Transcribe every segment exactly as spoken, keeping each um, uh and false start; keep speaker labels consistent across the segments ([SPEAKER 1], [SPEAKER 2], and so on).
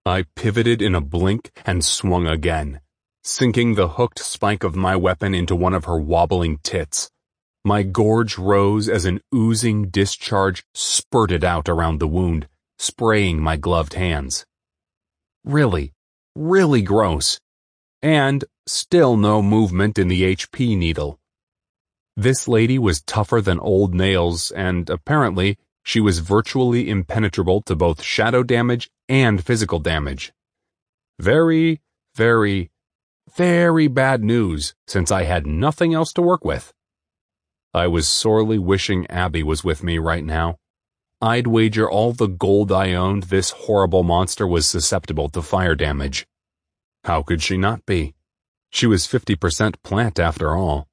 [SPEAKER 1] I pivoted in a blink and swung again, sinking the hooked spike of my weapon into one of her wobbling tits. My gorge rose as an oozing discharge spurted out around the wound, spraying my gloved hands. Really, really gross. And still no movement in the H P needle. This lady was tougher than old nails, and apparently she was virtually impenetrable to both shadow damage and physical damage. Very, very, very bad news, since I had nothing else to work with. I was sorely wishing Abby was with me right now. I'd wager all the gold I owned this horrible monster was susceptible to fire damage. How could she not be? She was fifty percent plant after all.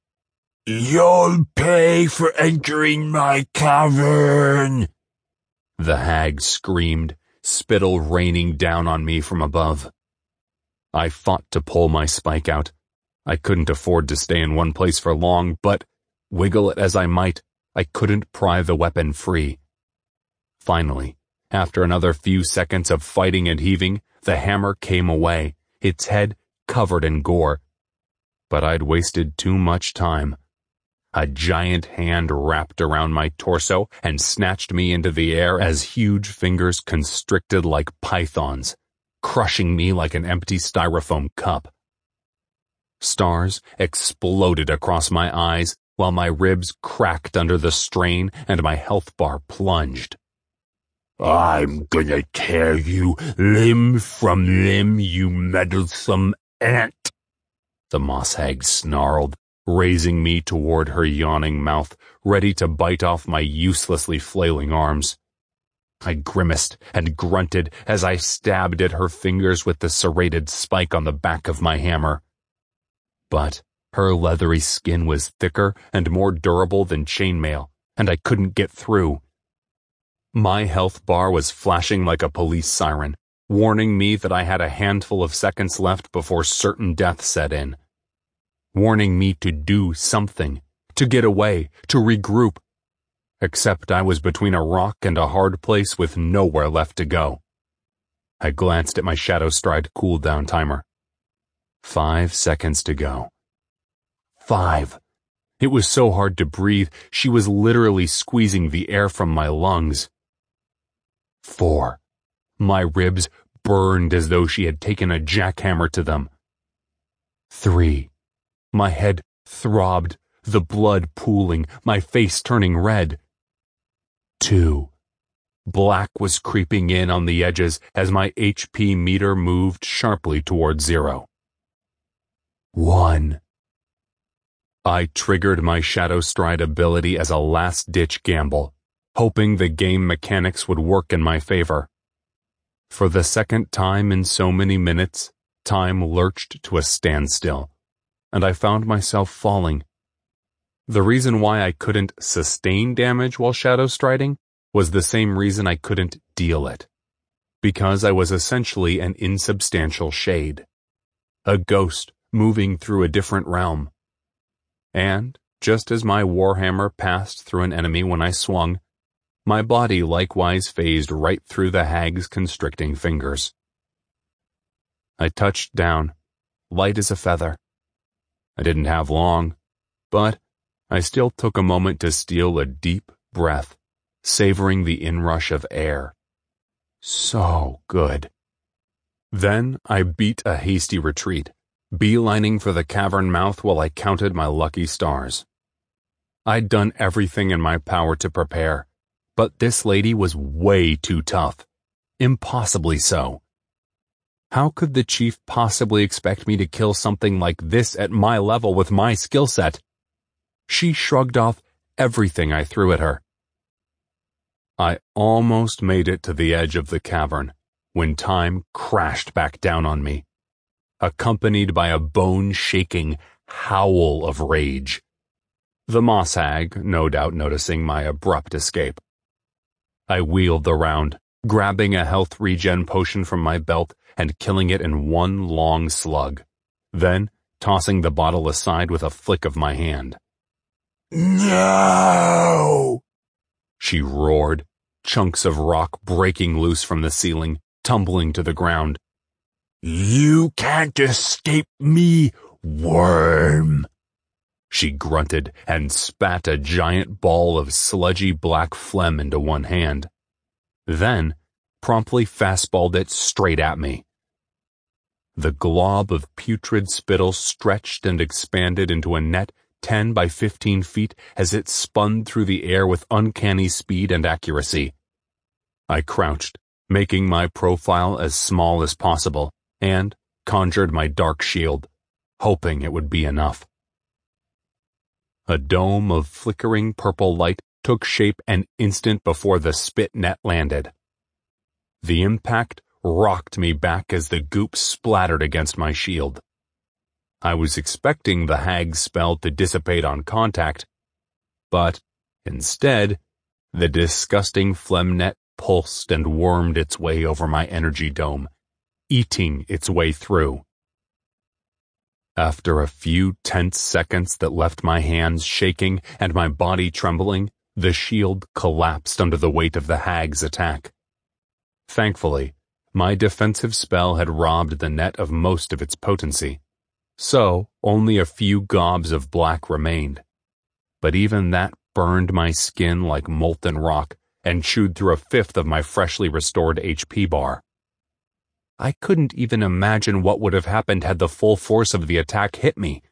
[SPEAKER 2] "You'll pay for entering my cavern!"
[SPEAKER 1] The hag screamed, spittle raining down on me from above. I fought to pull my spike out. I couldn't afford to stay in one place for long, but wiggle it as I might, I couldn't pry the weapon free. Finally, after another few seconds of fighting and heaving, the hammer came away, its head covered in gore. But I'd wasted too much time. A giant hand wrapped around my torso and snatched me into the air as huge fingers constricted like pythons, crushing me like an empty styrofoam cup. Stars exploded across my eyes while my ribs cracked under the strain and my health bar plunged.
[SPEAKER 2] "I'm gonna tear you limb from limb, you meddlesome ant,"
[SPEAKER 1] the moss hag snarled, raising me toward her yawning mouth, ready to bite off my uselessly flailing arms. I grimaced and grunted as I stabbed at her fingers with the serrated spike on the back of my hammer. But her leathery skin was thicker and more durable than chainmail, and I couldn't get through. My health bar was flashing like a police siren, warning me that I had a handful of seconds left before certain death set in. Warning me to do something, to get away, to regroup. Except I was between a rock and a hard place with nowhere left to go. I glanced at my Shadow Stride cooldown timer. Five seconds to go. Five. It was so hard to breathe, she was literally squeezing the air from my lungs. Four. My ribs burned as though she had taken a jackhammer to them. Three. My head throbbed, the blood pooling, my face turning red. Two. Black was creeping in on the edges as my H P meter moved sharply toward zero. One. I triggered my Shadow Stride ability as a last-ditch gamble, hoping the game mechanics would work in my favor. For the second time in so many minutes, time lurched to a standstill, and I found myself falling. The reason why I couldn't sustain damage while Shadow Striding was the same reason I couldn't deal it. Because I was essentially an insubstantial shade. A ghost moving through a different realm. And, just as my warhammer passed through an enemy when I swung, my body likewise phased right through the hag's constricting fingers. I touched down, light as a feather. I didn't have long, but I still took a moment to steal a deep breath, savoring the inrush of air. So good. Then I beat a hasty retreat, beelining for the cavern mouth while I counted my lucky stars. I'd done everything in my power to prepare, but this lady was way too tough. Impossibly so. How could the chief possibly expect me to kill something like this at my level with my skill set? She shrugged off everything I threw at her. I almost made it to the edge of the cavern when time crashed back down on me, accompanied by a bone-shaking howl of rage. The moss hag, no doubt noticing my abrupt escape. I wheeled around, grabbing a health regen potion from my belt and killing it in one long slug, then tossing the bottle aside with a flick of my hand.
[SPEAKER 2] "No!"
[SPEAKER 1] She roared, chunks of rock breaking loose from the ceiling, tumbling to the ground.
[SPEAKER 2] You can't escape me, worm.
[SPEAKER 1] She grunted and spat a giant ball of sludgy black phlegm into one hand. Then, promptly fastballed it straight at me. The glob of putrid spittle stretched and expanded into a net ten by fifteen feet as it spun through the air with uncanny speed and accuracy. I crouched, making my profile as small as possible, and conjured my dark shield, hoping it would be enough. A dome of flickering purple light took shape an instant before the spit net landed. The impact rocked me back as the goop splattered against my shield. I was expecting the hag's spell to dissipate on contact, but instead, the disgusting phlegm net pulsed and wormed its way over my energy dome, eating its way through. After a few tense seconds that left my hands shaking and my body trembling, the shield collapsed under the weight of the hag's attack. Thankfully, my defensive spell had robbed the net of most of its potency, so only a few gobs of black remained. But even that burned my skin like molten rock and chewed through a fifth of my freshly restored H P bar. I couldn't even imagine what would have happened had the full force of the attack hit me.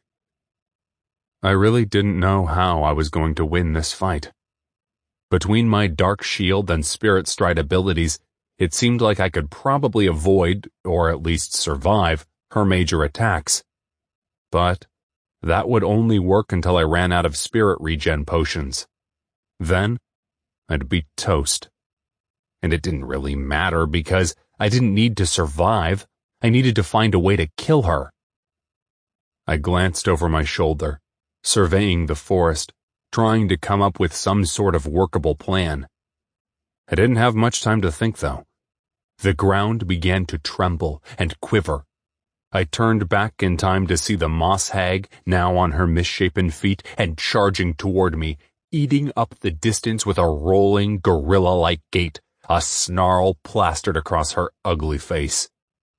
[SPEAKER 1] I really didn't know how I was going to win this fight. Between my dark shield and spirit stride abilities, it seemed like I could probably avoid, or at least survive, her major attacks. But that would only work until I ran out of spirit regen potions. Then, I'd be toast. And it didn't really matter because I didn't need to survive. I needed to find a way to kill her. I glanced over my shoulder, surveying the forest, trying to come up with some sort of workable plan. I didn't have much time to think, though. The ground began to tremble and quiver. I turned back in time to see the moss hag now on her misshapen feet and charging toward me, eating up the distance with a rolling gorilla-like gait, a snarl plastered across her ugly face.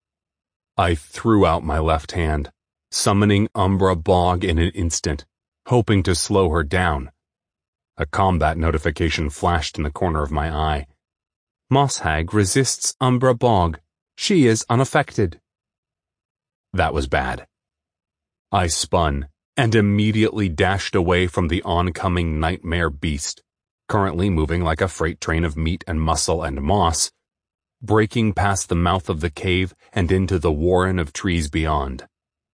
[SPEAKER 1] I threw out my left hand, summoning Umbra Bog in an instant, hoping to slow her down. A combat notification flashed in the corner of my eye. Moss Hag resists Umbra Bog. She is unaffected. That was bad. I spun and immediately dashed away from the oncoming nightmare beast, currently moving like a freight train of meat and muscle and moss, breaking past the mouth of the cave and into the warren of trees beyond.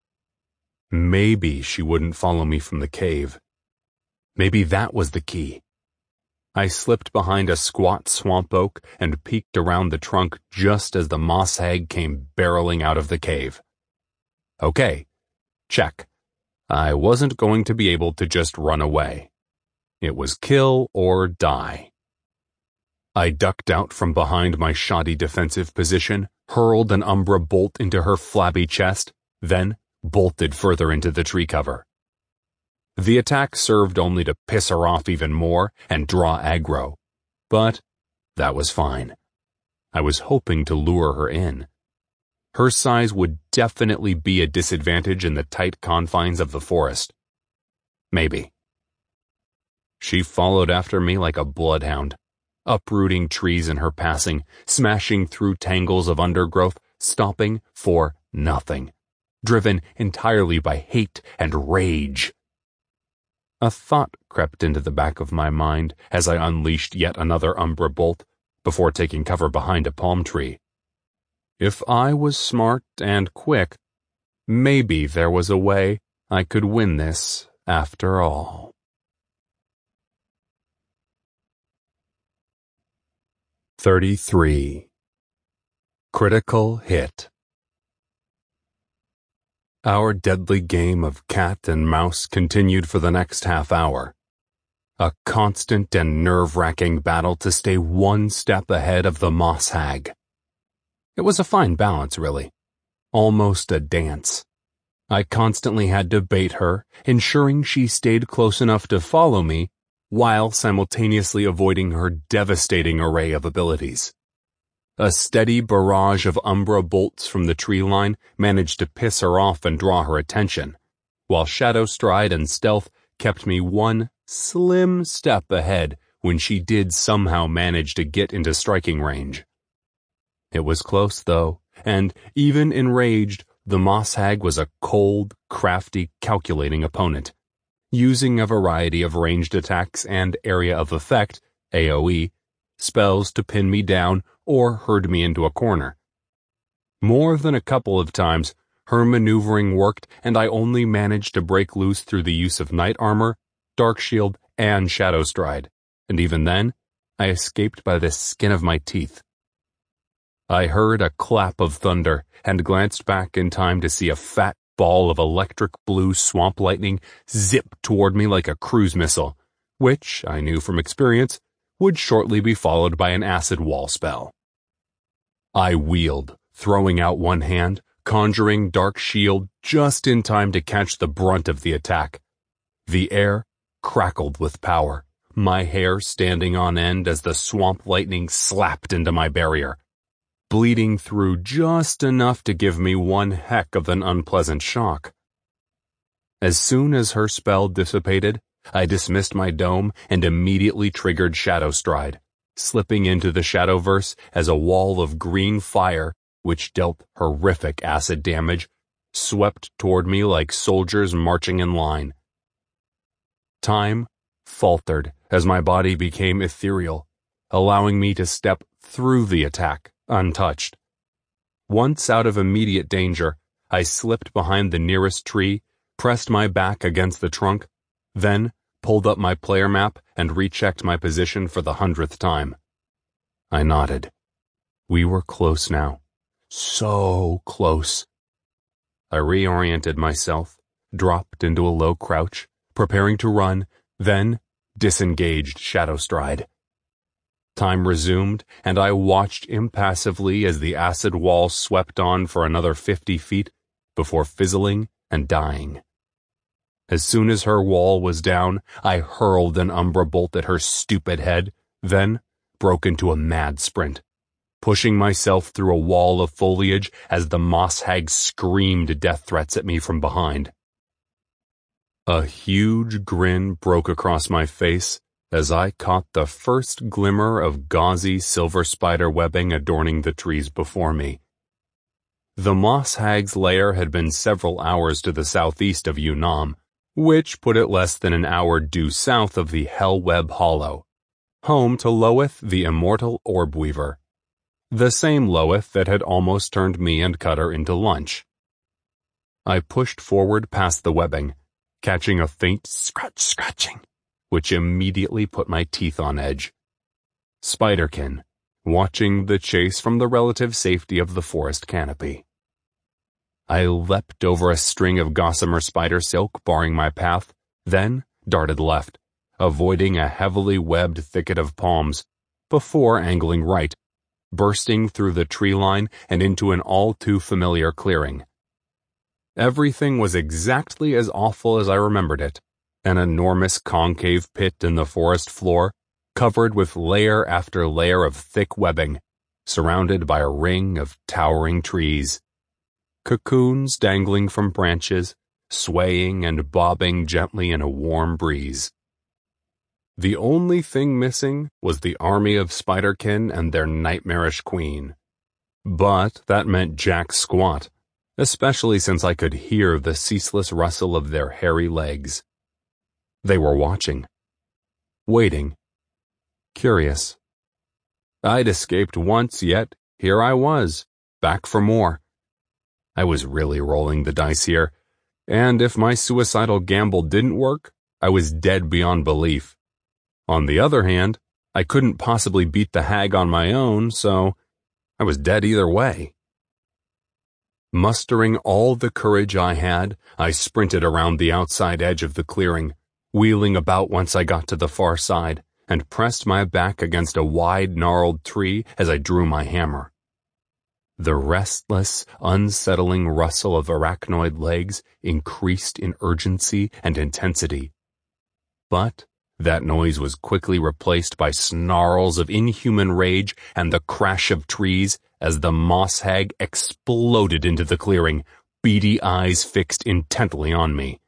[SPEAKER 1] Maybe she wouldn't follow me from the cave. Maybe that was the key. I slipped behind a squat swamp oak and peeked around the trunk just as the moss hag came barreling out of the cave. Okay, check. I wasn't going to be able to just run away. It was kill or die. I ducked out from behind my shoddy defensive position, hurled an Umbra bolt into her flabby chest, then bolted further into the tree cover. The attack served only to piss her off even more and draw aggro, but that was fine. I was hoping to lure her in. Her size would definitely be a disadvantage in the tight confines of the forest. Maybe. She followed after me like a bloodhound, uprooting trees in her passing, smashing through tangles of undergrowth, stopping for nothing, driven entirely by hate and rage. A thought crept into the back of my mind as I unleashed yet another Umbra bolt before taking cover behind a palm tree. If I was smart and quick, maybe there was a way I could win this after all. thirty-three. Critical Hit. Our deadly game of cat and mouse continued for the next half hour. A constant and nerve-wracking battle to stay one step ahead of the moss hag. It was a fine balance, really. Almost a dance. I constantly had to bait her, ensuring she stayed close enough to follow me, while simultaneously avoiding her devastating array of abilities. A steady barrage of Umbra bolts from the tree line managed to piss her off and draw her attention, while Shadow Stride and Stealth kept me one slim step ahead when she did somehow manage to get into striking range. It was close, though, and, even enraged, the Moss Hag was a cold, crafty, calculating opponent, using a variety of ranged attacks and area of effect, A O E, spells to pin me down or herd me into a corner. More than a couple of times, her maneuvering worked and I only managed to break loose through the use of Knight Armor, Dark Shield, and Shadow Stride, and even then, I escaped by the skin of my teeth. I heard a clap of thunder and glanced back in time to see a fat ball of electric blue swamp lightning zip toward me like a cruise missile, which, I knew from experience, would shortly be followed by an acid wall spell. I wheeled, throwing out one hand, conjuring Dark Shield just in time to catch the brunt of the attack. The air crackled with power, my hair standing on end as the swamp lightning slapped into my barrier, bleeding through just enough to give me one heck of an unpleasant shock. As soon as her spell dissipated, I dismissed my dome and immediately triggered Shadow Stride, slipping into the Shadowverse as a wall of green fire, which dealt horrific acid damage, swept toward me like soldiers marching in line. Time faltered as my body became ethereal, allowing me to step through the attack, untouched. Once out of immediate danger, I slipped behind the nearest tree, pressed my back against the trunk, then pulled up my player map and rechecked my position for the hundredth time. I nodded. We were close now. So close. I reoriented myself, dropped into a low crouch, preparing to run, then disengaged Shadow Stride. Time resumed, and I watched impassively as the acid wall swept on for another fifty feet before fizzling and dying. As soon as her wall was down, I hurled an Umbra bolt at her stupid head, then broke into a mad sprint, pushing myself through a wall of foliage as the Moss Hag screamed death threats at me from behind. A huge grin broke across my face as I caught the first glimmer of gauzy silver spider webbing adorning the trees before me. The Moss Hag's lair had been several hours to the southeast of Yunam, which put it less than an hour due south of the Hellweb Hollow, home to Loeth the Immortal Orbweaver, the same Loeth that had almost turned me and Cutter into lunch. I pushed forward past the webbing, catching a faint scratch-scratching, which immediately put my teeth on edge. Spiderkin, watching the chase from the relative safety of the forest canopy. I leapt over a string of gossamer spider silk barring my path, then darted left, avoiding a heavily webbed thicket of palms, before angling right, bursting through the tree line and into an all-too-familiar clearing. Everything was exactly as awful as I remembered it. An enormous concave pit in the forest floor, covered with layer after layer of thick webbing, surrounded by a ring of towering trees. Cocoons dangling from branches, swaying and bobbing gently in a warm breeze. The only thing missing was the army of Spiderkin and their nightmarish queen. But that meant jack squat, especially since I could hear the ceaseless rustle of their hairy legs. They were watching. Waiting. Curious. I'd escaped once, yet here I was, back for more. I was really rolling the dice here, and if my suicidal gamble didn't work, I was dead beyond belief. On the other hand, I couldn't possibly beat the hag on my own, so I was dead either way. Mustering all the courage I had, I sprinted around the outside edge of the clearing, wheeling about once I got to the far side, and pressed my back against a wide, gnarled tree as I drew my hammer. The restless, unsettling rustle of arachnoid legs increased in urgency and intensity. But That noise was quickly replaced by snarls of inhuman rage and the crash of trees as the moss hag exploded into the clearing, beady eyes fixed intently on me.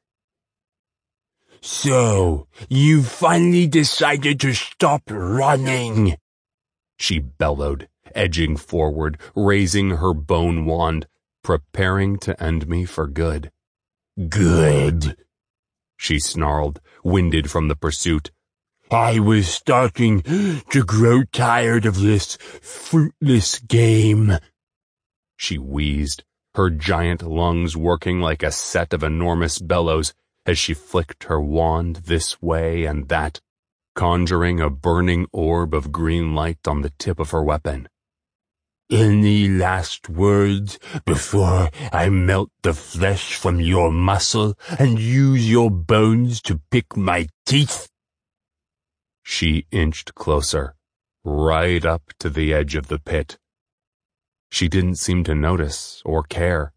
[SPEAKER 2] "So, you finally decided to stop running,"
[SPEAKER 1] she bellowed, edging forward, raising her bone wand, preparing to end me for good.
[SPEAKER 2] "Good,"
[SPEAKER 1] she snarled, winded from the pursuit.
[SPEAKER 2] "I was starting to grow tired of this fruitless game."
[SPEAKER 1] She wheezed, her giant lungs working like a set of enormous bellows as she flicked her wand this way and that, conjuring a burning orb of green light on the tip of her weapon.
[SPEAKER 2] "Any last words before I melt the flesh from your muscle and use your bones to pick my teeth?"
[SPEAKER 1] She inched closer, right up to the edge of the pit. She didn't seem to notice or care.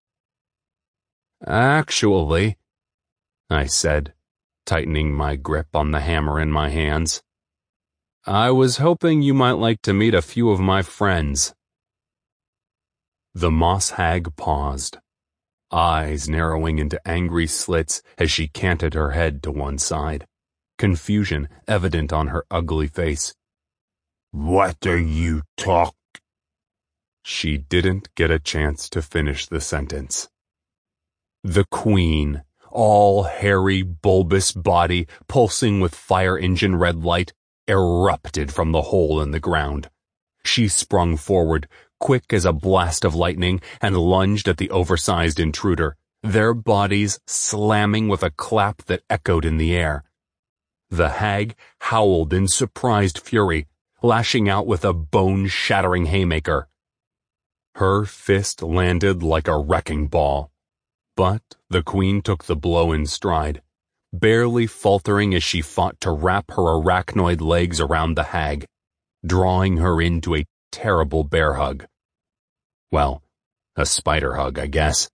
[SPEAKER 1] "Actually," I said, tightening my grip on the hammer in my hands, "I was hoping you might like to meet a few of my friends." The moss hag paused, eyes narrowing into angry slits as she canted her head to one side, confusion evident on her ugly face.
[SPEAKER 2] "What are you talk?"
[SPEAKER 1] She didn't get a chance to finish the sentence. The queen, all hairy, bulbous body pulsing with fire engine red light, erupted from the hole in the ground. She sprung forward, quick as a blast of lightning, and lunged at the oversized intruder, their bodies slamming with a clap that echoed in the air. The hag howled in surprised fury, lashing out with a bone-shattering haymaker. Her fist landed like a wrecking ball, but the queen took the blow in stride, barely faltering as she fought to wrap her arachnoid legs around the hag, drawing her into a terrible bear hug. Well, a spider hug, I guess.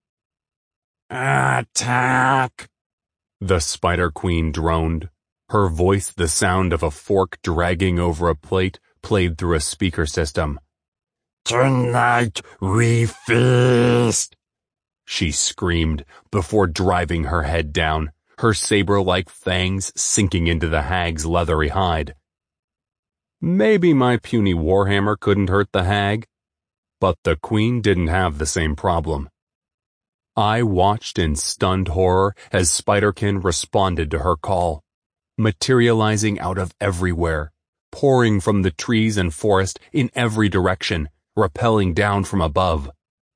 [SPEAKER 2] "Attack!"
[SPEAKER 1] the Spider Queen droned, her voice the sound of a fork dragging over a plate played through a speaker system.
[SPEAKER 2] "Tonight we feast!"
[SPEAKER 1] she screamed before driving her head down, her saber-like fangs sinking into the hag's leathery hide. Maybe my puny warhammer couldn't hurt the hag, but the queen didn't have the same problem. I watched in stunned horror as Spiderkin responded to her call, materializing out of everywhere, pouring from the trees and forest in every direction, rappelling down from above.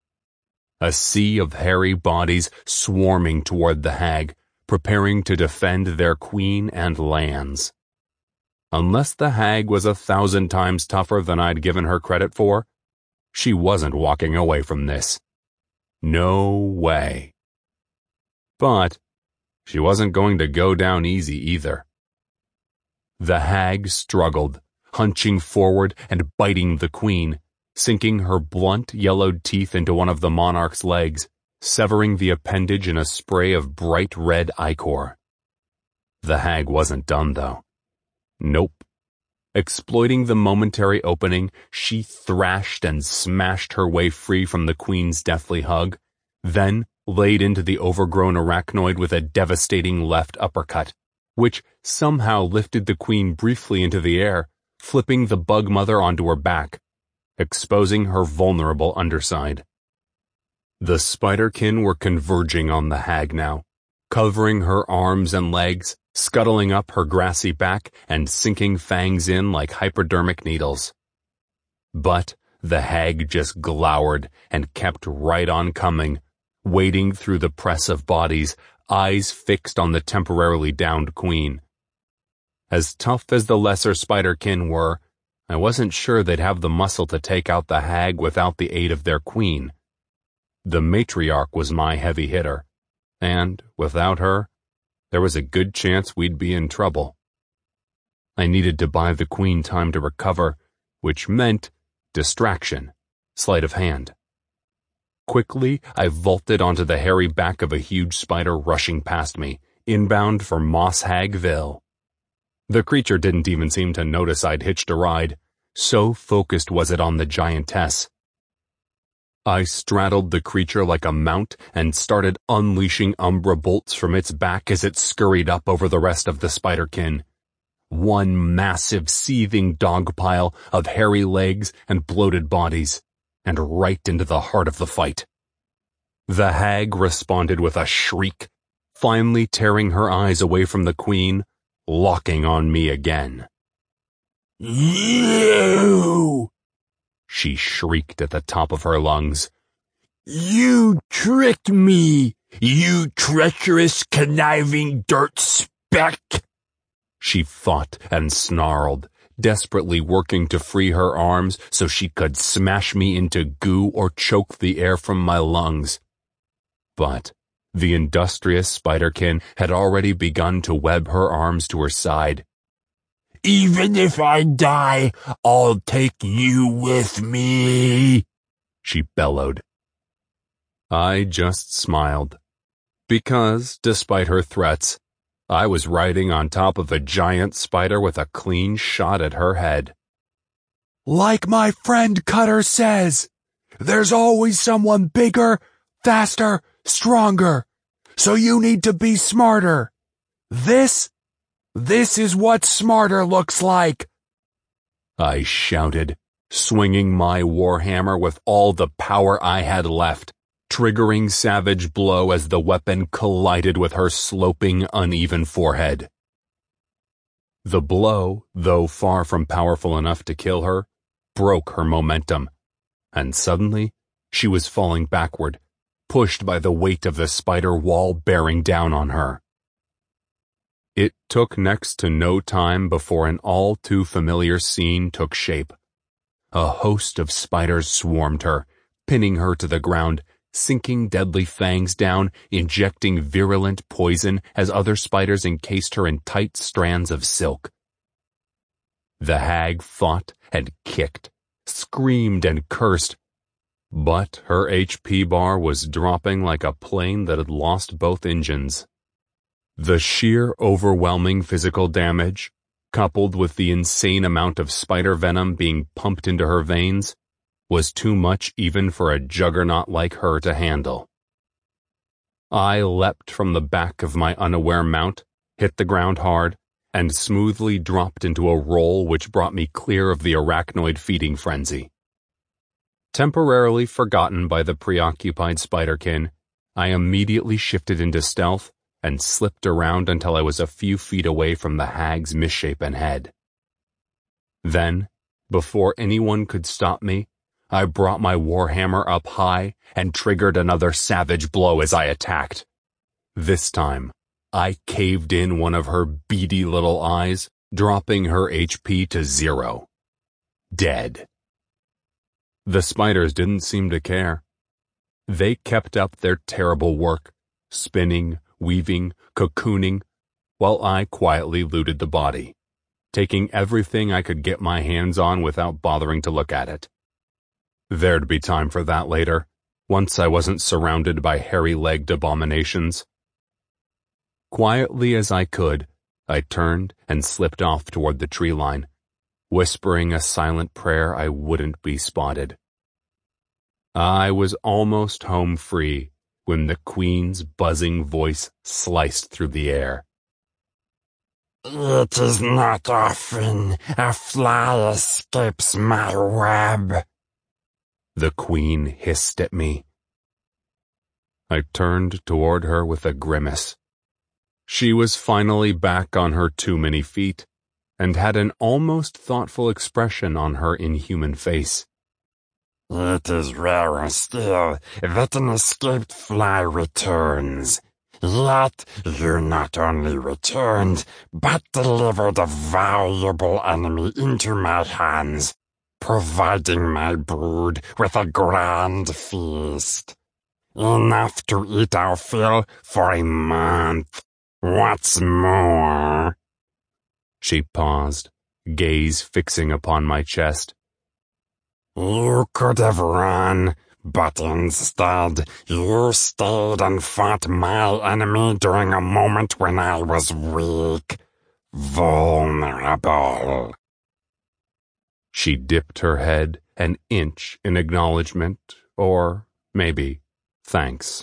[SPEAKER 1] A sea of hairy bodies swarming toward the hag, preparing to defend their queen and lands. Unless the hag was a thousand times tougher than I'd given her credit for, she wasn't walking away from this. No way. But she wasn't going to go down easy either. The hag struggled, hunching forward and biting the queen, sinking her blunt, yellowed teeth into one of the monarch's legs, severing the appendage in a spray of bright red ichor. The hag wasn't done, though. Nope. Exploiting the momentary opening, she thrashed and smashed her way free from the queen's deathly hug, then laid into the overgrown arachnoid with a devastating left uppercut, which somehow lifted the queen briefly into the air, flipping the bug mother onto her back, exposing her vulnerable underside. The Spiderkin were converging on the hag now, covering her arms and legs, scuttling up her grassy back and sinking fangs in like hypodermic needles. But the hag just glowered and kept right on coming, wading through the press of bodies, eyes fixed on the temporarily downed queen. As tough as the lesser Spiderkin were, I wasn't sure they'd have the muscle to take out the hag without the aid of their queen. The matriarch was my heavy hitter, and without her, there was a good chance we'd be in trouble. I needed to buy the queen time to recover, which meant distraction, sleight of hand. Quickly, I vaulted onto the hairy back of a huge spider rushing past me, inbound for Moss Hagville. The creature didn't even seem to notice I'd hitched a ride, so focused was it on the giantess. I straddled the creature like a mount and started unleashing umbra bolts from its back as it scurried up over the rest of the spiderkin. One massive seething dog pile of hairy legs and bloated bodies, and right into the heart of the fight. The hag responded with a shriek, finally tearing her eyes away from the queen, locking on me again.
[SPEAKER 2] You!
[SPEAKER 1] She shrieked at the top of her lungs.
[SPEAKER 2] You tricked me, you treacherous, conniving dirt speck!
[SPEAKER 1] She fought and snarled, desperately working to free her arms so she could smash me into goo or choke the air from my lungs. But the industrious spiderkin had already begun to web her arms to her side.
[SPEAKER 2] Even if I die, I'll take you with me,
[SPEAKER 1] she bellowed. I just smiled, because, despite her threats, I was riding on top of a giant spider with a clean shot at her head.
[SPEAKER 3] Like my friend Cutter says, there's always someone bigger, faster, stronger, so you need to be smarter. This, this is what smarter looks like,
[SPEAKER 1] I shouted, swinging my warhammer with all the power I had left, triggering Savage Blow as the weapon collided with her sloping, uneven forehead. The blow, though far from powerful enough to kill her, broke her momentum, and suddenly she was falling backward, pushed by the weight of the spider wall bearing down on her. It took next to no time before an all-too-familiar scene took shape. A host of spiders swarmed her, pinning her to the ground, sinking deadly fangs down, injecting virulent poison as other spiders encased her in tight strands of silk. The hag fought and kicked, screamed and cursed, but her H P bar was dropping like a plane that had lost both engines. The sheer overwhelming physical damage, coupled with the insane amount of spider venom being pumped into her veins, was too much even for a juggernaut like her to handle. I leapt from the back of my unaware mount, hit the ground hard, and smoothly dropped into a roll which brought me clear of the arachnoid feeding frenzy. Temporarily forgotten by the preoccupied spiderkin, I immediately shifted into stealth and slipped around until I was a few feet away from the hag's misshapen head. Then, before anyone could stop me, I brought my warhammer up high and triggered another savage blow as I attacked. This time, I caved in one of her beady little eyes, dropping her H P to zero. Dead. The spiders didn't seem to care. They kept up their terrible work, spinning, weaving, cocooning, while I quietly looted the body, taking everything I could get my hands on without bothering to look at it. There'd be time for that later, once I wasn't surrounded by hairy-legged abominations. Quietly as I could, I turned and slipped off toward the tree line, whispering a silent prayer I wouldn't be spotted. I was almost home free when the queen's buzzing voice sliced through the air.
[SPEAKER 2] It is not often a fly escapes my web,
[SPEAKER 1] the queen hissed at me. I turned toward her with a grimace. She was finally back on her too many feet, and had an almost thoughtful expression on her inhuman face.
[SPEAKER 2] It is rarer still that an escaped fly returns. Yet you not only returned, but delivered a valuable enemy into my hands, providing my brood with a grand feast. Enough to eat our fill for a month. What's more?
[SPEAKER 1] She paused, gaze fixing upon my chest.
[SPEAKER 2] You could have run, but instead you stayed and fought my enemy during a moment when I was weak. vulnerable.
[SPEAKER 1] She dipped her head an inch in acknowledgement, or maybe thanks.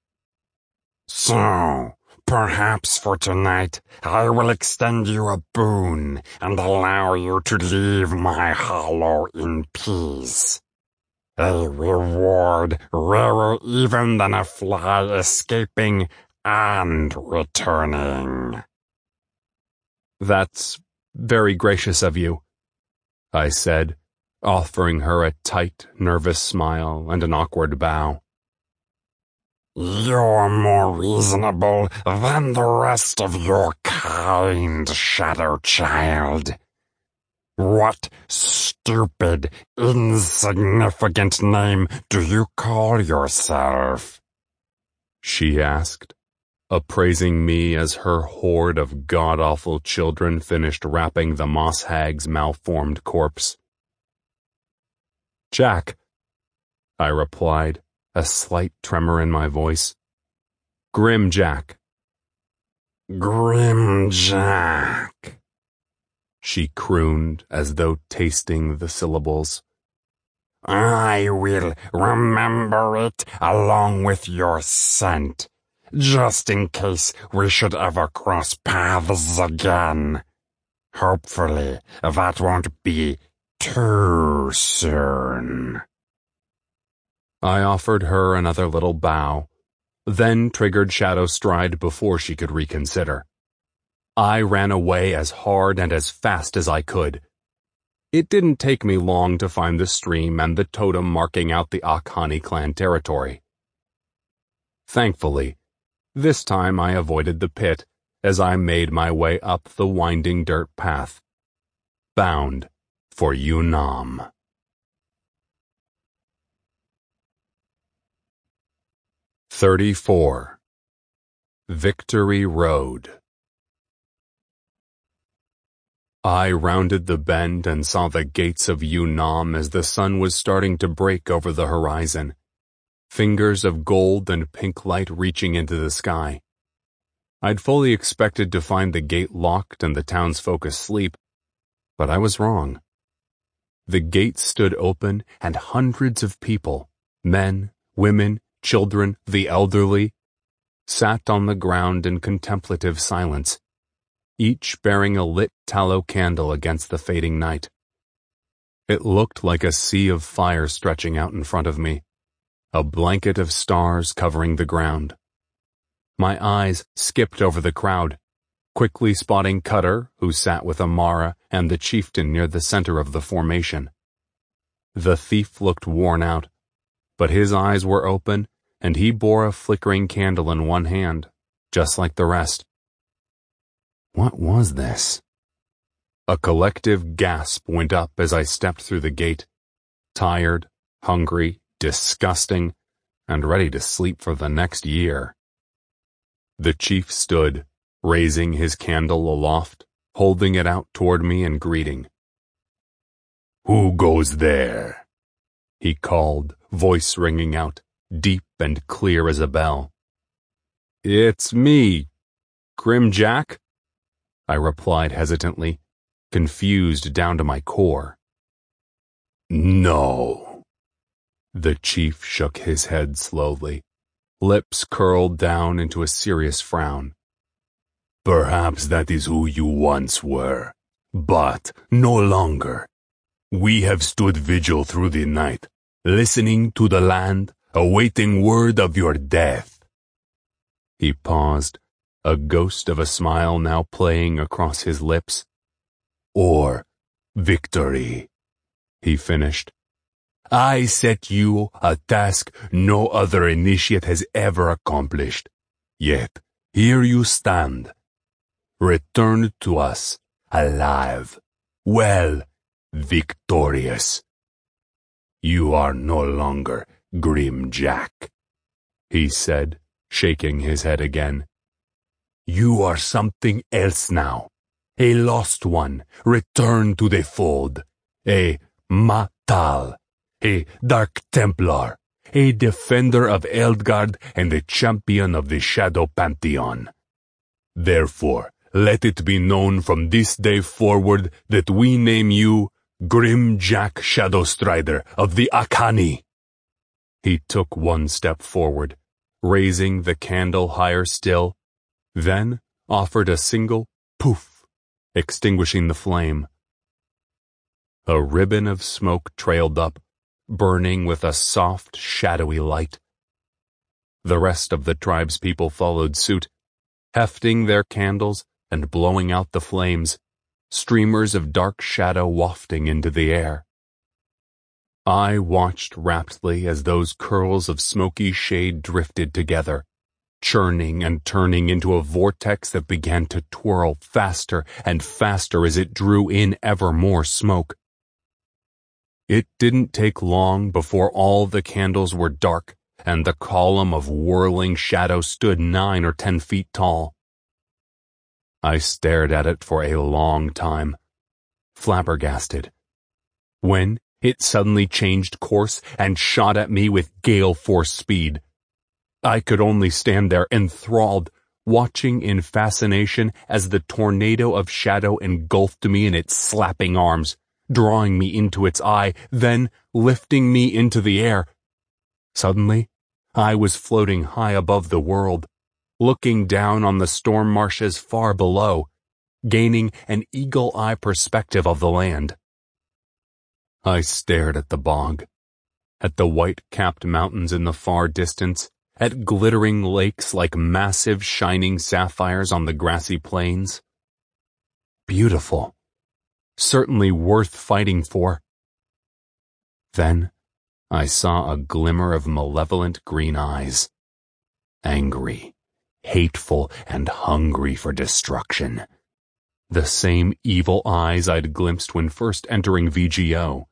[SPEAKER 2] So, perhaps for tonight, I will extend you a boon and allow you to leave my hollow in peace. A reward rarer even than a fly escaping and returning.
[SPEAKER 1] That's very gracious of you, I said, offering her a tight, nervous smile and an awkward bow.
[SPEAKER 2] You're more reasonable than the rest of your kind, Shadow Child. What stupid, insignificant name do you call yourself?
[SPEAKER 1] She asked, appraising me as her horde of god-awful children finished wrapping the moss hag's malformed corpse. Jack, I replied, a slight tremor in my voice. Grim Jack.
[SPEAKER 2] Grim Jack,
[SPEAKER 1] she crooned as though tasting the syllables.
[SPEAKER 2] I will remember it along with your scent, just in case we should ever cross paths again. Hopefully, that won't be too soon.
[SPEAKER 1] I offered her another little bow, then triggered Shadow Stride before she could reconsider. I ran away as hard and as fast as I could. It didn't take me long to find the stream and the totem marking out the Akhani clan territory. Thankfully, this time I avoided the pit as I made my way up the winding dirt path, bound for Yunam. thirty-four. Victory Road. I rounded the bend and saw the gates of Yunam as the sun was starting to break over the horizon, fingers of gold and pink light reaching into the sky. I'd fully expected to find the gate locked and the townsfolk asleep, but I was wrong. The gate stood open and hundreds of people, men, women, children, the elderly, sat on the ground in contemplative silence, each bearing a lit tallow candle against the fading night. It looked like a sea of fire stretching out in front of me, a blanket of stars covering the ground. My eyes skipped over the crowd, quickly spotting Cutter, who sat with Amara and the chieftain near the center of the formation. The thief looked worn out, but his eyes were open, and he bore a flickering candle in one hand, just like the rest. What was this? A collective gasp went up as I stepped through the gate, tired, hungry, disgusting, and ready to sleep for the next year. The chief stood, raising his candle aloft, holding it out toward me and greeting. "Who goes there?" he called, voice ringing out, deep and clear as a bell. "It's me, Grim Jack," I replied hesitantly, confused down to my core. "No." The chief shook his head slowly, lips curled down into a serious frown. "Perhaps that is who you once were, but no longer. We have stood vigil through the night, listening to the land, awaiting word of your death." He paused, a ghost of a smile now playing across his lips. "Or victory," he finished. "I set you a task no other initiate has ever accomplished. Yet, here you stand, returned to us, alive, well, victorious. You are no longer Grim Jack," he said, shaking his head again. "You are something else now, a lost one, returned to the fold, a Matal, a Dark Templar, a defender of Eldgard and a champion of the Shadow Pantheon. Therefore, let it be known from this day forward that we name you Grim Jack Shadowstrider of the Akani." He took one step forward, raising the candle higher still, then offered a single poof, extinguishing the flame. A ribbon of smoke trailed up, burning with a soft, shadowy light. The rest of the tribespeople followed suit, hefting their candles and blowing out the flames, streamers of dark shadow wafting into the air. I watched raptly as those curls of smoky shade drifted together, churning and turning into a vortex that began to twirl faster and faster as it drew in ever more smoke. It didn't take long before all the candles were dark and the column of whirling shadow stood nine or ten feet tall. I stared at it for a long time, flabbergasted, when it suddenly changed course and shot at me with gale force speed. I could only stand there enthralled, watching in fascination as the tornado of shadow engulfed me in its slapping arms, drawing me into its eye, then lifting me into the air. Suddenly, I was floating high above the world, looking down on the storm marshes far below, gaining an eagle-eye perspective of the land. I stared at the bog, at the white-capped mountains in the far distance, at glittering lakes like massive shining sapphires on the grassy plains. Beautiful. Certainly worth fighting for. Then I saw a glimmer of malevolent green eyes, angry, hateful, and hungry for destruction. The same evil eyes I'd glimpsed when first entering V G O.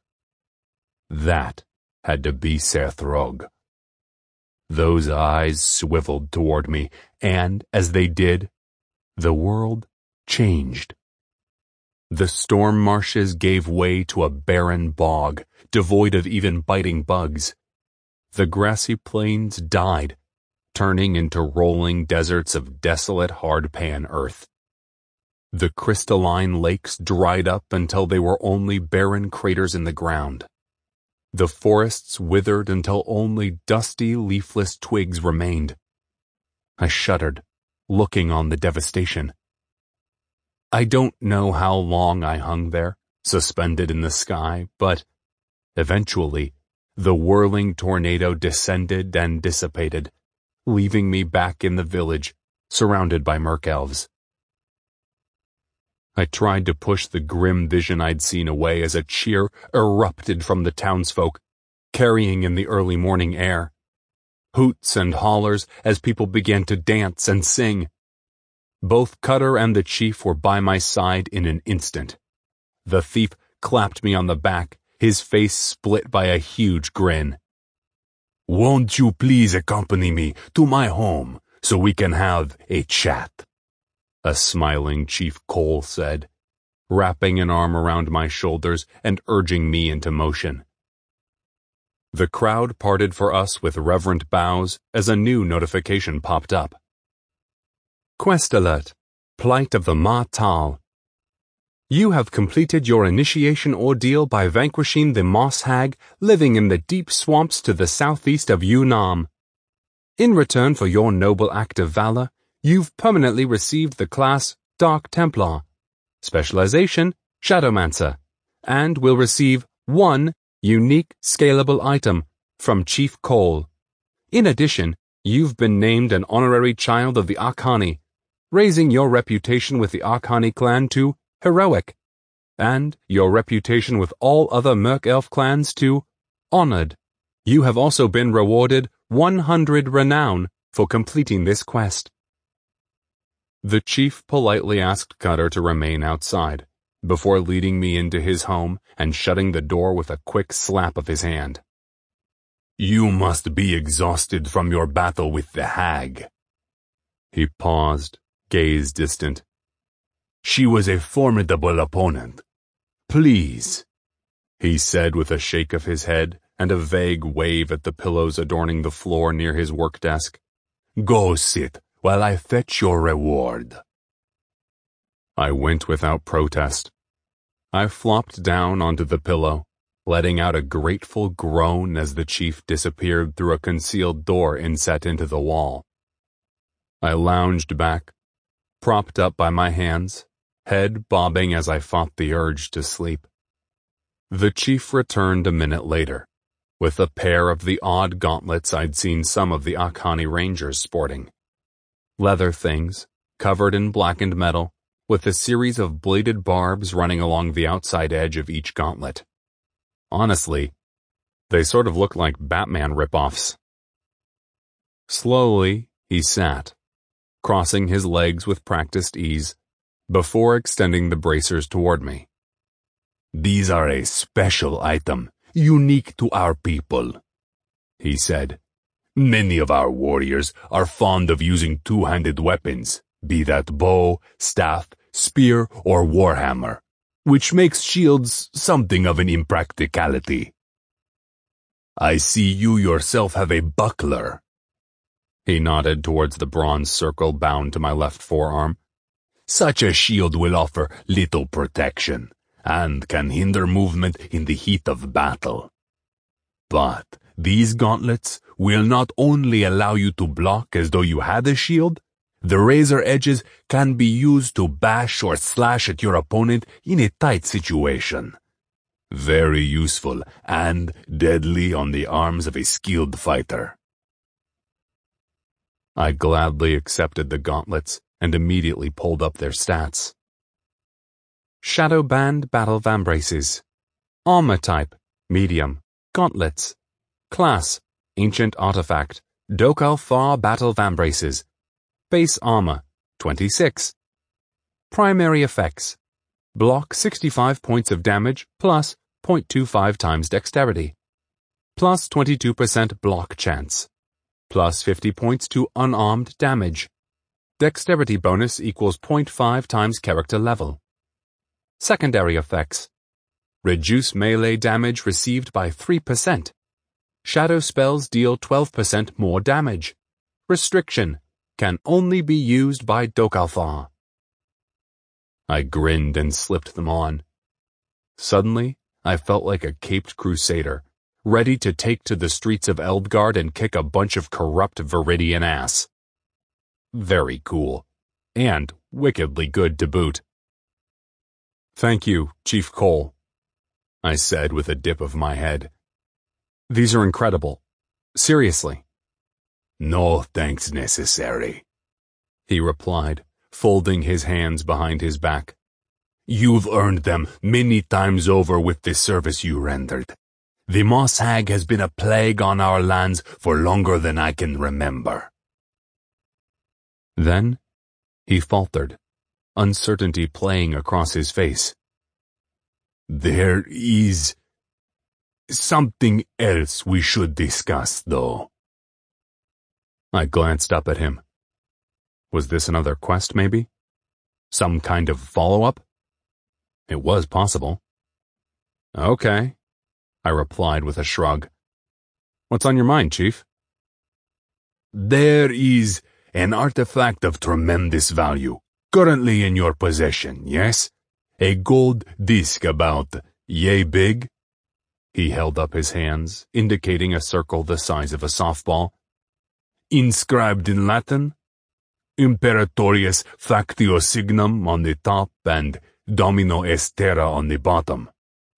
[SPEAKER 1] That had to be Ser Throg. Those eyes swiveled toward me, and as they did, the world changed. The storm marshes gave way to a barren bog, devoid of even biting bugs. The grassy plains died, turning into rolling deserts of desolate hardpan earth. The crystalline lakes dried up until they were only barren craters in the ground. The forests withered until only dusty, leafless twigs remained. I shuddered, looking on the devastation. I don't know how long I hung there, suspended in the sky, but eventually the whirling tornado descended and dissipated, leaving me back in the village, surrounded by merc-elves. I tried to push the grim vision I'd seen away as a cheer erupted from the townsfolk, carrying in the early morning air. Hoots and hollers as people began to dance and sing. Both Cutter and the chief were by my side in an instant. The thief clapped me on the back, his face split by a huge grin. "Won't you please accompany me to my home so we can have a chat?" a smiling Chief Cole said, wrapping an arm around my shoulders and urging me into motion. The crowd parted for us with reverent bows as a new notification popped up. Quest alert. Plight of the Ma Tal. You have completed your initiation ordeal by vanquishing the Moss Hag living in the deep swamps to the southeast of Yunam. In return for your noble act of valor, you've permanently received the class Dark Templar, specialization Shadowmancer, and will receive one unique scalable item from Chief Cole. In addition, you've been named an honorary child of the Akani, raising your reputation with the Akani clan to heroic, and your reputation with all other Merc-Elf clans to honored. You have also been rewarded one hundred renown for completing this quest. The chief politely asked Cutter to remain outside, before leading me into his home and shutting the door with a quick slap of his hand. "You must be exhausted from your battle with the hag." He paused, gaze distant. "She was a formidable opponent. Please," he said with a shake of his head and a vague wave at the pillows adorning the floor near his work desk, "go sit while I fetch your reward." I went without protest. I flopped down onto the pillow, letting out a grateful groan as the chief disappeared through a concealed door inset into the wall. I lounged back, propped up by my hands, head bobbing as I fought the urge to sleep. The chief returned a minute later, with a pair of the odd gauntlets I'd seen some of the Akhani Rangers sporting. Leather things, covered in blackened metal, with a series of bladed barbs running along the outside edge of each gauntlet. Honestly, they sort of looked like Batman rip-offs. Slowly, he sat, crossing his legs with practiced ease, before extending the bracers toward me.
[SPEAKER 3] "These are a special item, unique to our people," he said. "Many of our warriors are fond of using two-handed weapons, be that bow, staff, spear, or warhammer, which makes shields something of an impracticality. I see you yourself have a buckler." He nodded towards the bronze circle bound to my left forearm. "Such a shield will offer little protection, and can hinder movement in the heat of battle. But these gauntlets will not only allow you to block as though you had a shield, the razor edges can be used to bash or slash at your opponent in a tight situation. Very useful and deadly on the arms of a skilled fighter." I gladly accepted the gauntlets and immediately pulled up their stats. Shadow Band Battle Vambraces. Armor type, medium. Gauntlets. Class, Ancient Artifact. Dokal Far Battle Vambraces. Base armor, twenty-six. Primary effects. Block sixty-five points of damage plus zero point two five times dexterity. Plus twenty-two percent block chance. Plus fifty points to unarmed damage. Dexterity bonus equals zero point five times character level. Secondary effects. Reduce melee damage received by three percent. Shadow spells deal twelve percent more damage. Restriction. Can only be used by Dokalfar. I grinned and slipped them on. Suddenly, I felt like a caped crusader, ready to take to the streets of Eldgard and kick a bunch of corrupt Viridian ass. Very cool. And wickedly good to boot. "Thank you, Chief Cole," I said with a dip of my head. "These are incredible. Seriously." "No thanks necessary," he replied, folding his hands behind his back. "You've earned them many times over with the service you rendered. The Moss Hag has been a plague on our lands for longer than I can remember."
[SPEAKER 1] Then he faltered, uncertainty playing across his face.
[SPEAKER 3] "There is something else we should discuss, though."
[SPEAKER 1] I glanced up at him. Was this another quest, maybe? Some kind of follow-up? It was possible. "Okay," I replied with a shrug. "What's on your mind, Chief?"
[SPEAKER 3] "There is an artifact of tremendous value, currently in your possession, yes? A gold disc about yay big?" He held up his hands, indicating a circle the size of a softball. "Inscribed in Latin? Imperatorius Factio Signum on the top and Domino Est Terra on the bottom."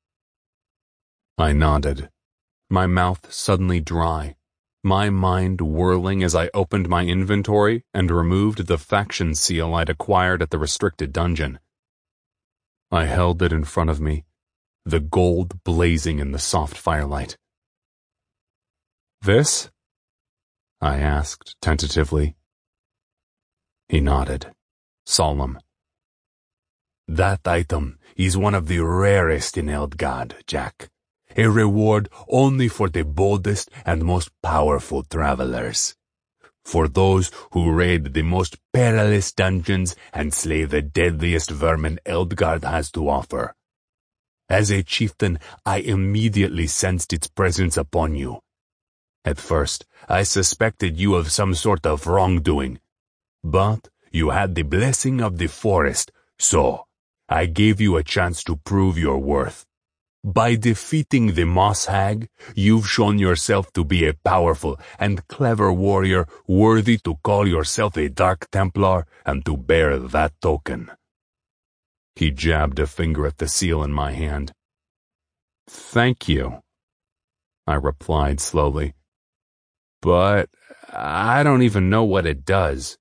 [SPEAKER 1] I nodded, my mouth suddenly dry, my mind whirling as I opened my inventory and removed the faction seal I'd acquired at the restricted dungeon. I held it in front of me, the gold blazing in the soft firelight. "This?" I asked tentatively. He nodded, solemn.
[SPEAKER 3] "That item is one of the rarest in Eldgard, Jack. A reward only for the boldest and most powerful travelers. For those who raid the most perilous dungeons and slay the deadliest vermin Eldgard has to offer. As a chieftain, I immediately sensed its presence upon you. At first, I suspected you of some sort of wrongdoing, but you had the blessing of the forest, So, I gave you a chance to prove your worth. By defeating the Moss Hag, you've shown yourself to be a powerful and clever warrior worthy to call yourself a Dark Templar and to bear that token. He jabbed a finger at the seal in my hand. Thank you, I replied slowly. But I don't even know what it does.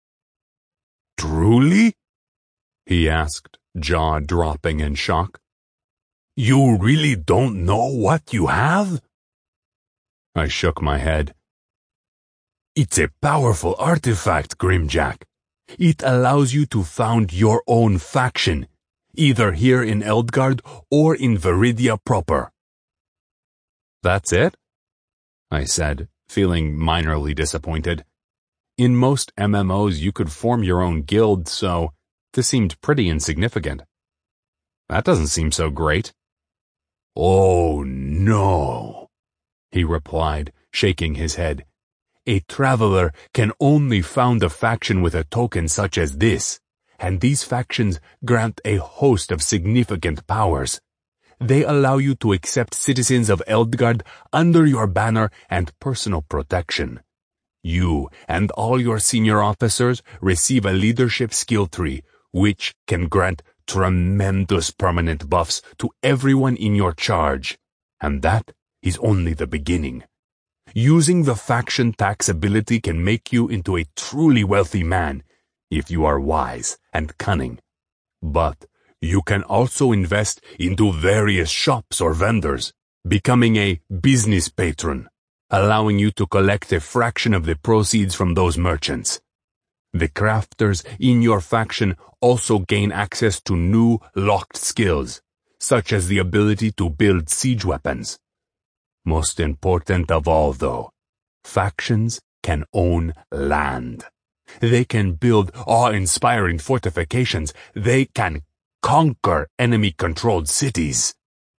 [SPEAKER 3] Truly? He asked, jaw dropping in shock. You really don't know what you have? I shook my head. It's a powerful artifact, Grimjack. It allows you to found your own faction, either here in Eldgard or in Viridia proper. That's it? I said, feeling minorly disappointed. In most M M Os you could form your own guild, so this seemed pretty insignificant. That doesn't seem so great. Oh, no, he replied, shaking his head. A traveler can only found a faction with a token such as this, and these factions grant a host of significant powers. They allow you to accept citizens of Eldgard under your banner and personal protection. You and all your senior officers receive a leadership skill tree, which can grant tremendous permanent buffs to everyone in your charge, and that is only the beginning. Using the faction tax ability can make you into a truly wealthy man, if you are wise and cunning. But you can also invest into various shops or vendors, becoming a business patron, allowing you to collect a fraction of the proceeds from those merchants. The crafters in your faction also gain access to new locked skills, such as the ability to build siege weapons. Most important of all, though, factions can own land. They can build awe-inspiring fortifications. They can conquer enemy-controlled cities.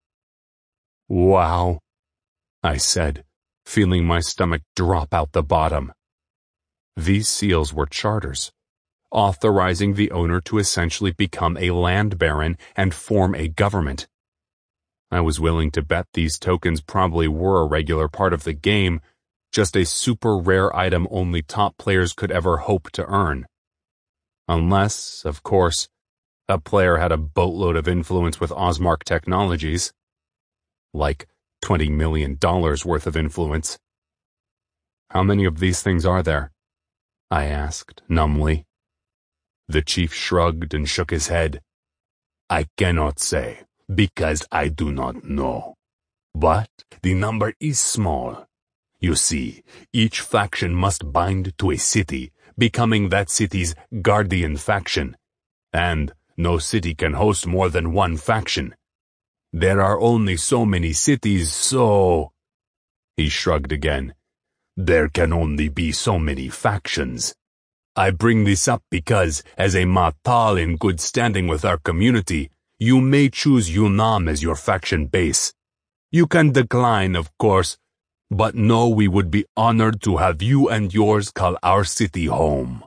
[SPEAKER 3] Wow, I said, feeling my stomach drop out the bottom. These seals were charters, authorizing the owner to essentially become a land baron and form a government. I was willing to bet these tokens probably were a regular part of the game, just a super rare item only top players could ever hope to earn. Unless, of course, a player had a boatload of influence with Osmark Technologies. Like twenty million dollars worth of influence. How many of these things are there? I asked, numbly. The chief shrugged and shook his head. I cannot say, because I do not know. But the number is small. You see, each faction must bind to a city, becoming that city's guardian faction. And no city can host more than one faction. There are only so many cities, so... He shrugged again. There can only be so many factions. I bring this up because, as a Matal in good standing with our community, you may choose Yunam as your faction base. You can decline, of course, but know we would be honored to have you and yours call our city home.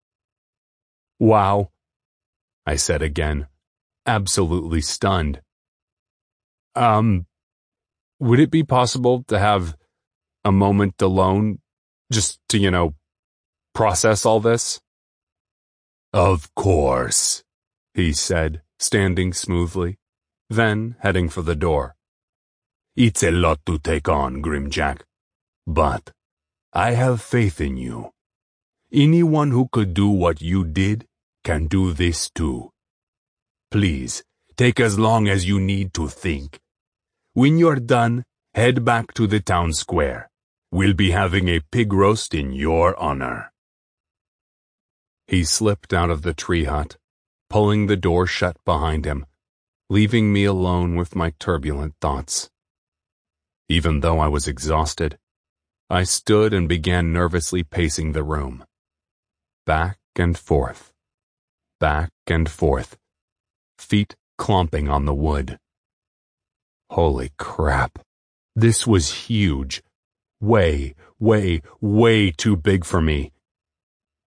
[SPEAKER 3] Wow, I said again, absolutely stunned. Um, would it be possible to have a moment alone, just to, you know, process all this? Of course, he said, standing smoothly, then heading for the door. It's a lot to take on, Grimjack, but I have faith in you. Anyone who could do what you did can do this too. Please, take as long as you need to think. When you're done, head back to the town square. We'll be having a pig roast in your honor. He slipped out of the tree hut, pulling the door shut behind him, leaving me alone with my turbulent thoughts. Even though I was exhausted, I stood and began nervously pacing the room. Back and forth, back and forth, feet clomping on the wood. Holy crap, this was huge. Way, way, way too big for me.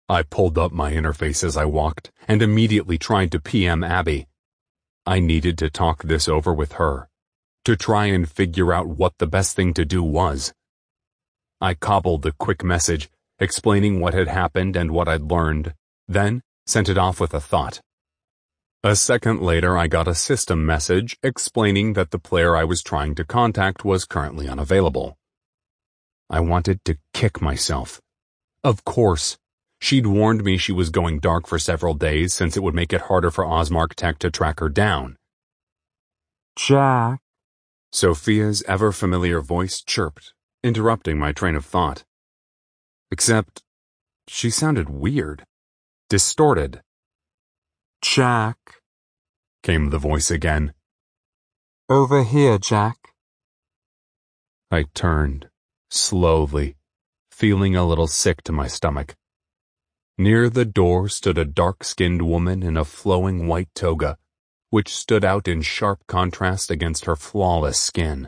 [SPEAKER 1] I pulled up my interface as I walked and immediately tried to P M Abby. I needed to talk this over with her, to try and figure out what the best thing to do was. I cobbled a quick message explaining what had happened and what I'd learned, then sent it off with a thought. A second later, I got a system message explaining that the player I was trying to contact was currently unavailable. I wanted to kick myself. Of course, she'd warned me she was going dark for several days since it would make it harder for Osmark Tech to track her down.
[SPEAKER 4] Jack,
[SPEAKER 1] Sophia's ever-familiar voice chirped, interrupting my train of thought. Except, she sounded weird, distorted.
[SPEAKER 4] Jack,
[SPEAKER 1] came the voice again.
[SPEAKER 4] over here, Jack.
[SPEAKER 1] I turned, slowly, feeling a little sick to my stomach. Near the door stood a dark-skinned woman in a flowing white toga, which stood out in sharp contrast against her flawless skin.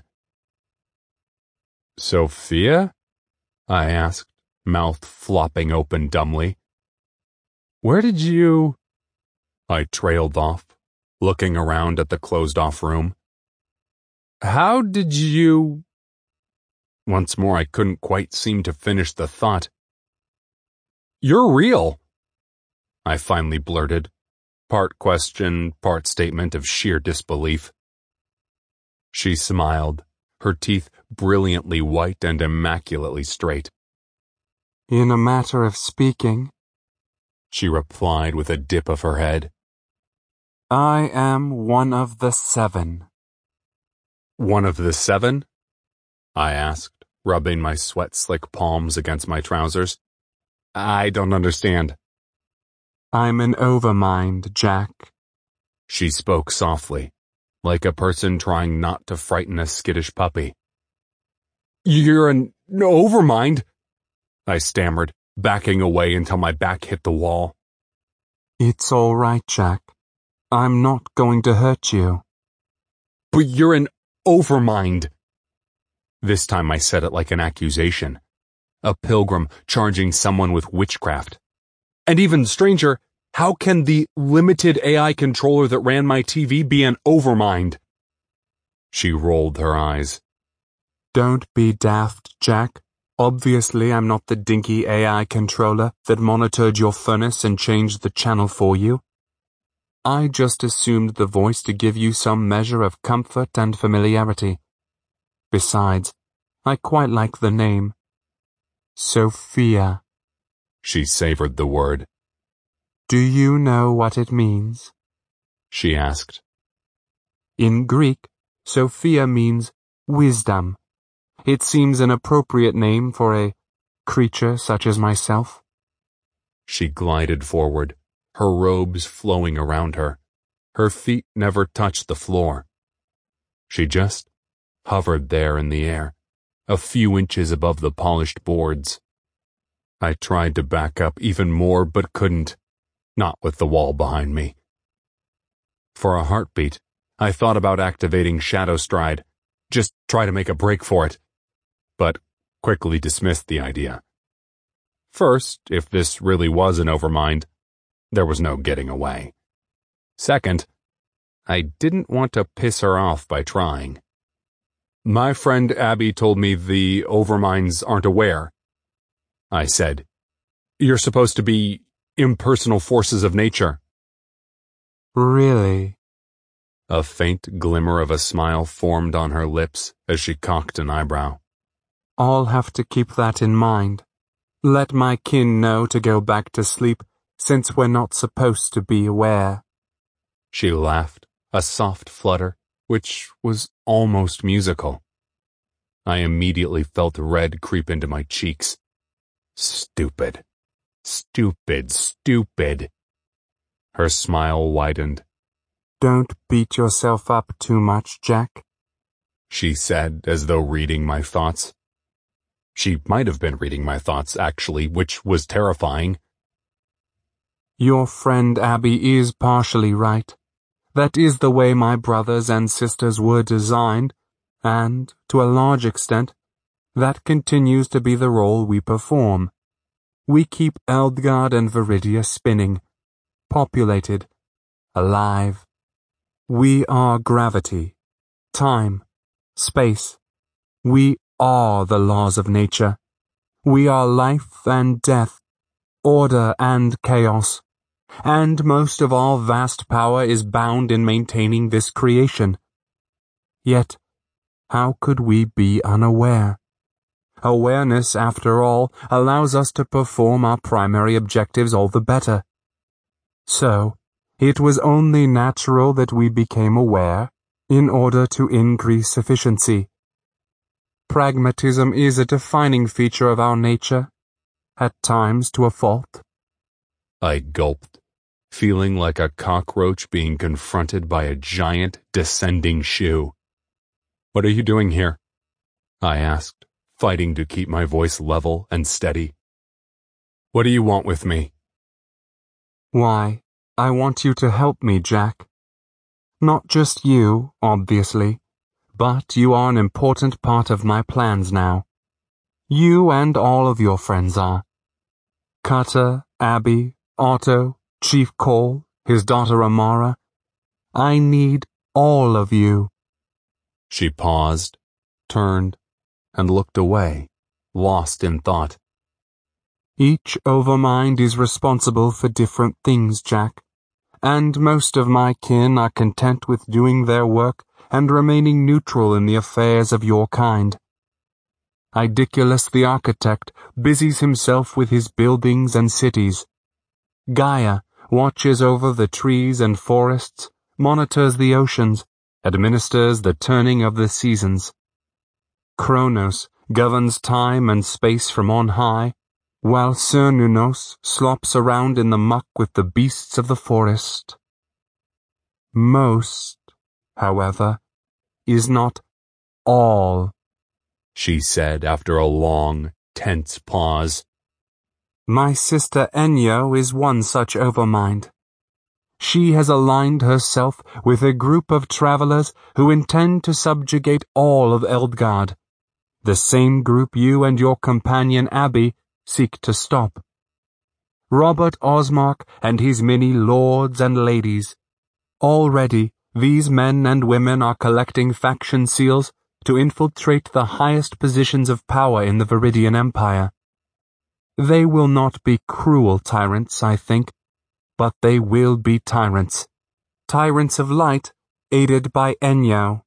[SPEAKER 1] Sophia? I asked, mouth flopping open dumbly. Where did you... I trailed off, looking around at the closed-off room. How did you... Once more I couldn't quite seem to finish the thought. You're real, I finally blurted, part question, part statement of sheer disbelief. She smiled, her teeth brilliantly white and immaculately straight.
[SPEAKER 4] In a matter of speaking,
[SPEAKER 1] she replied with a dip of her head.
[SPEAKER 4] I am one of the seven.
[SPEAKER 1] One of the seven? I asked, rubbing my sweat-slick palms against my trousers. I don't understand.
[SPEAKER 4] I'm an overmind, Jack.
[SPEAKER 1] She spoke softly, like a person trying not to frighten a skittish puppy. You're an overmind, I stammered, backing away until my back hit the wall.
[SPEAKER 4] It's all right, Jack. I'm not going to hurt you.
[SPEAKER 1] But you're an overmind. This time I said it like an accusation. A pilgrim charging someone with witchcraft. And even stranger, how can the limited A I controller that ran my T V be an overmind? She rolled her eyes.
[SPEAKER 4] Don't be daft, Jack. Obviously, I'm not the dinky A I controller that monitored your furnace and changed the channel for you. I just assumed the voice to give you some measure of comfort and familiarity. Besides, I quite like the name. Sophia.
[SPEAKER 1] She savored the word.
[SPEAKER 4] Do you know what it means?
[SPEAKER 1] She asked.
[SPEAKER 4] In Greek, Sophia means wisdom. It seems an appropriate name for a creature such as myself.
[SPEAKER 1] She glided forward, her robes flowing around her. Her feet never touched the floor. She just hovered there in the air, a few inches above the polished boards. I tried to back up even more but couldn't, not with the wall behind me. For a heartbeat, I thought about activating Shadow Stride, just try to make a break for it, but quickly dismissed the idea. First, if this really was an overmind, there was no getting away. Second, I didn't want to piss her off by trying. My friend Abby told me the overminds aren't aware. I said, you're supposed to be impersonal forces of nature.
[SPEAKER 4] Really?
[SPEAKER 1] A faint glimmer of a smile formed on her lips as she cocked an eyebrow.
[SPEAKER 4] I'll have to keep that in mind. Let my kin know to go back to sleep, since we're not supposed to be aware.
[SPEAKER 1] She laughed, a soft flutter, which was almost musical. I immediately felt red creep into my cheeks. Stupid. Stupid, stupid. Her smile widened.
[SPEAKER 4] Don't beat yourself up too much, Jack,
[SPEAKER 1] she said, as though reading my thoughts. She might have been reading my thoughts, actually, which was terrifying.
[SPEAKER 4] Your friend Abby is partially right. That is the way my brothers and sisters were designed, and, to a large extent, that continues to be the role we perform. We keep Eldgard and Viridia spinning, populated, alive. We are gravity, time, space. We are the laws of nature. We are life and death, order and chaos. And most of all vast power is bound in maintaining this creation. Yet, how could we be unaware? Awareness, after all, allows us to perform our primary objectives all the better. So, it was only natural that we became aware in order to increase efficiency. Pragmatism is a defining feature of our nature, at times to a fault.
[SPEAKER 1] I gulped, feeling like a cockroach being confronted by a giant descending shoe. What are you doing here? I asked, fighting to keep my voice level and steady. What do you want with me?
[SPEAKER 4] Why, I want you to help me, Jack. Not just you, obviously, but you are an important part of my plans now. You and all of your friends are. Cutter, Abby, Otto, Chief Cole, his daughter Amara. I need all of you.
[SPEAKER 1] She paused, turned, and looked away, lost in thought.
[SPEAKER 4] Each Overmind is responsible for different things, Jack, and most of my kin are content with doing their work and remaining neutral in the affairs of your kind. Idiculus the architect busies himself with his buildings and cities. Gaia watches over the trees and forests, monitors the oceans, administers the turning of the seasons. Kronos governs time and space from on high, while Cernunnos slops around in the muck with the beasts of the forest. Most, however, is not all,
[SPEAKER 1] she said after a long, tense pause.
[SPEAKER 4] My sister Enyo is one such Overmind. She has aligned herself with a group of travelers who intend to subjugate all of Eldgard, the same group you and your companion Abby seek to stop. Robert Osmark and his many lords and ladies. Already, these men and women are collecting faction seals to infiltrate the highest positions of power in the Viridian Empire. They will not be cruel tyrants, I think, but they will be tyrants. Tyrants of light, aided by Enyo.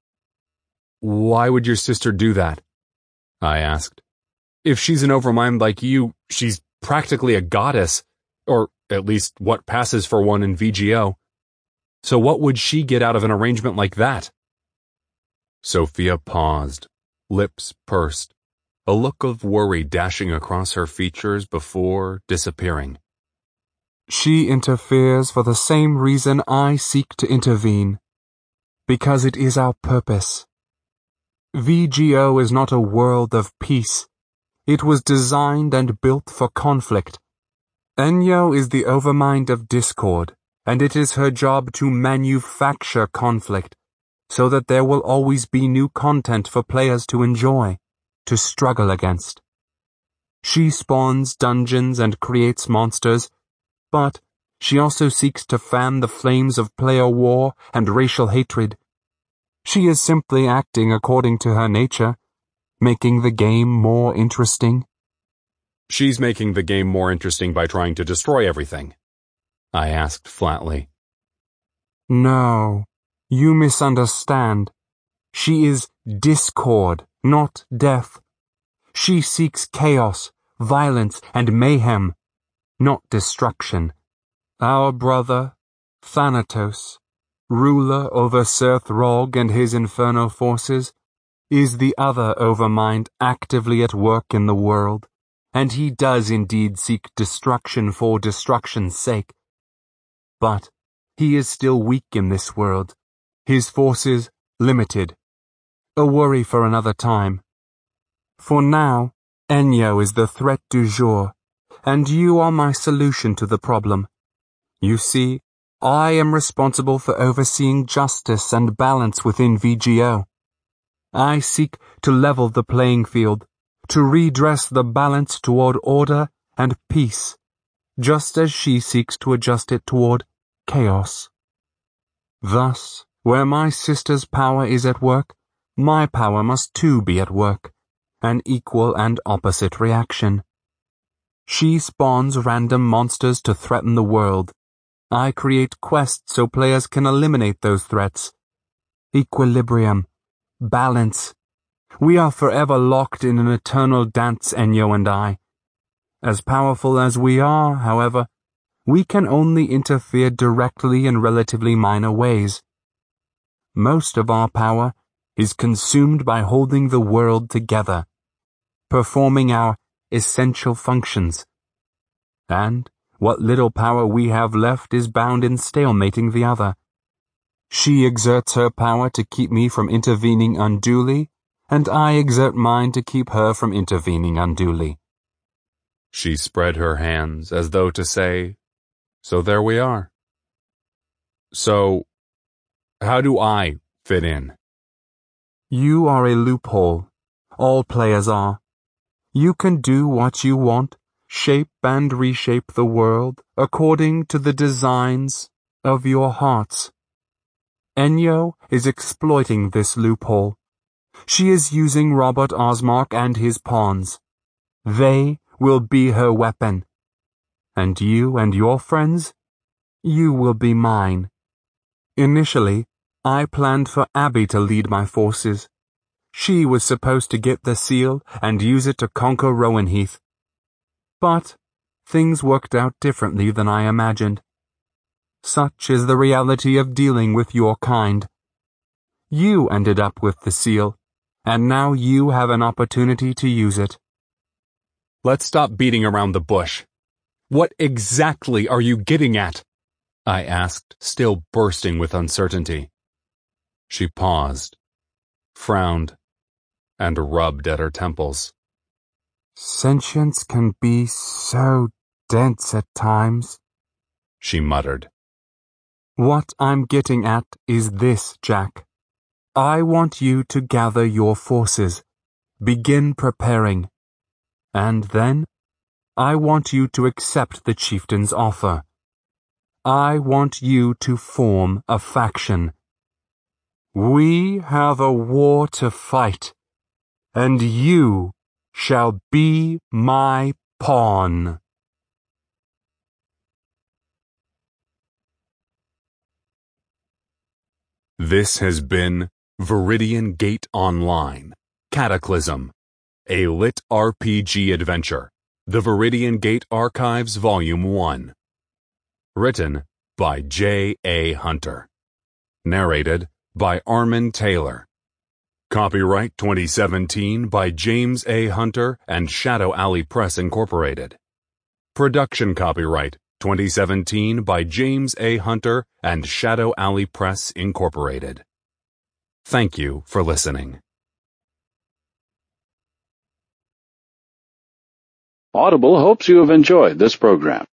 [SPEAKER 1] Why would your sister do that? I asked. If she's an Overmind like you, she's practically a goddess, or at least what passes for one in V G O. So what would she get out of an arrangement like that? Sophia paused, lips pursed, a look of worry dashing across her features before disappearing.
[SPEAKER 4] She interferes for the same reason I seek to intervene, because it is our purpose. V G O is not a world of peace. It was designed and built for conflict. Enyo is the Overmind of discord, and it is her job to manufacture conflict, so that there will always be new content for players to enjoy, to struggle against. She spawns dungeons and creates monsters, but she also seeks to fan the flames of player war and racial hatred. She is simply acting according to her nature, making the game more interesting.
[SPEAKER 1] She's making the game more interesting by trying to destroy everything, I asked flatly.
[SPEAKER 4] No, you misunderstand. She is discord, not death. She seeks chaos, violence, and mayhem, not destruction. Our brother, Thanatos, ruler over Serthrog and his inferno forces, is the other Overmind actively at work in the world, and he does indeed seek destruction for destruction's sake. But he is still weak in this world, his forces limited. A worry for another time. For now, Enyo is the threat du jour, and you are my solution to the problem. You see, I am responsible for overseeing justice and balance within V G O. I seek to level the playing field, to redress the balance toward order and peace, just as she seeks to adjust it toward chaos. Thus, where my sister's power is at work, my power must too be at work, an equal and opposite reaction. She spawns random monsters to threaten the world. I create quests so players can eliminate those threats. Equilibrium. Balance. We are forever locked in an eternal dance, Enyo and I. As powerful as we are, however, we can only interfere directly in relatively minor ways. Most of our power is consumed by holding the world together, performing our essential functions. And what little power we have left is bound in stalemating the other. She exerts her power to keep me from intervening unduly, and I exert mine to keep her from intervening unduly.
[SPEAKER 1] She spread her hands as though to say, so there we are. So, how do I fit in?
[SPEAKER 4] You are a loophole. All players are. You can do what you want, shape and reshape the world according to the designs of your hearts. Enyo is exploiting this loophole. She is using Robert Osmark and his pawns. They will be her weapon. And you and your friends, you will be mine. Initially, I planned for Abby to lead my forces. She was supposed to get the seal and use it to conquer Rowanheath. But things worked out differently than I imagined. Such is the reality of dealing with your kind. You ended up with the seal, and now you have an opportunity to use it.
[SPEAKER 1] Let's stop beating around the bush. What exactly are you getting at? I asked, still bursting with uncertainty. She paused, frowned, and rubbed at her temples.
[SPEAKER 4] Sentience can be so dense at times,
[SPEAKER 1] she muttered.
[SPEAKER 4] What I'm getting at is this, Jack. I want you to gather your forces, begin preparing, and then I want you to accept the chieftain's offer. I want you to form a faction. We have a war to fight, and you shall be my pawn.
[SPEAKER 1] This has been Viridian Gate Online, Cataclysm, a lit R P G adventure, The Viridian Gate Archives Volume one. Written by J A Hunter. Narrated by Armin Taylor. Copyright twenty seventeen by James A. Hunter and Shadow Alley Press Incorporated. Production copyright twenty seventeen by James A. Hunter and Shadow Alley Press Incorporated. Thank you for listening.
[SPEAKER 5] Audible hopes you have enjoyed this program.